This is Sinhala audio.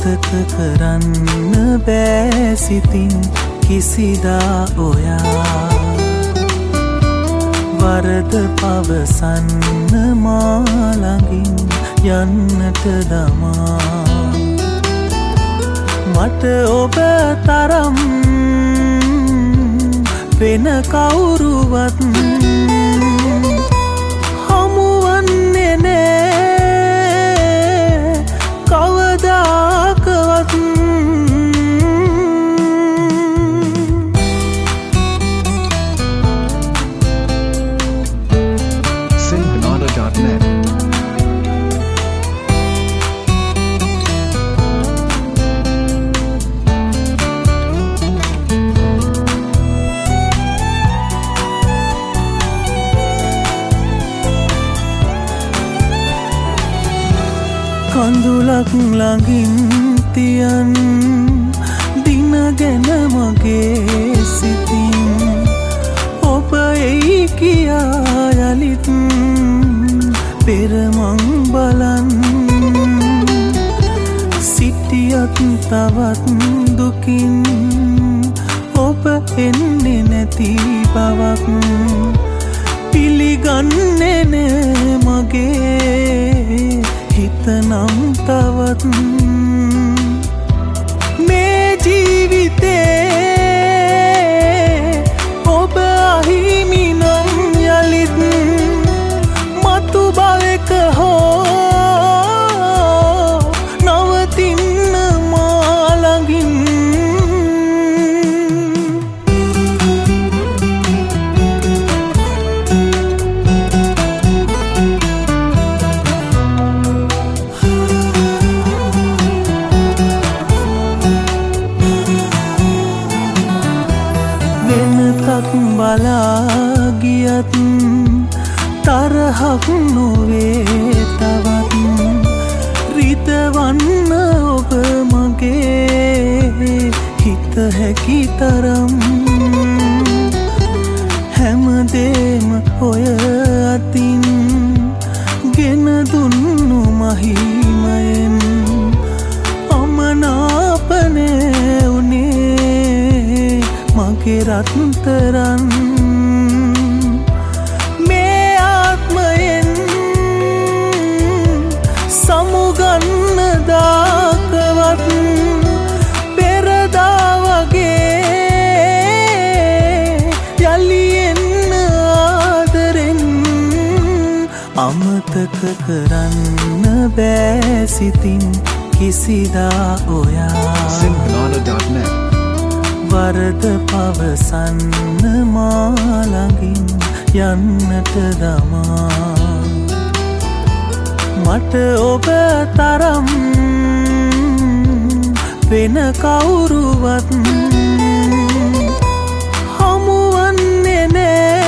අමතක කරන්න බෑ සිතින් කිසිදා ඔයා වරද පවසන්න මා ළඟින් යන්නට දමා මට ඔබ තරම් වෙන කවුරුවත් හමුවන්නේ නෑ කවදාකවත් Sinhanada.net කඳුලක් ළඟින් තියන් දින ගැන මගේ සිතින් ඔබ එයි කියා යලිත් පෙරමං බලන් සිටියත් තවත් දුකින් ඔබ එන්නේ නැති බවක් පිළිගන්නේ නෑ මගේ හිතනම් තවත් මේ ජීවිතේ ඔබ අහිමි නම් යලිත් මතු භවයක හෝ නවතින්න මා ළඟින් බලා ගියත් තරහක් නොවේ තවත් රිදවන්න ඔබ මගේ හිත හැකි තරම් හැමදේම ඔය අතින් ගෙන දුන්නු මහිමයෙන් අමනාපනේ උනේ මගේ රත්තරන් මේ ආත්මයෙන් සමුගන්න දාකවත් පෙරදා වගේ යලි එන්න ආදරෙන් අමතක කරන්න බෑ සිතින් කිසිදා ඔයා Sinhanada.net වරද පවසන්න මා ළඟින් යන්නට දමා මට ඔබ තරම් වෙන කවුරුවත් හමුවන්නේ නෑ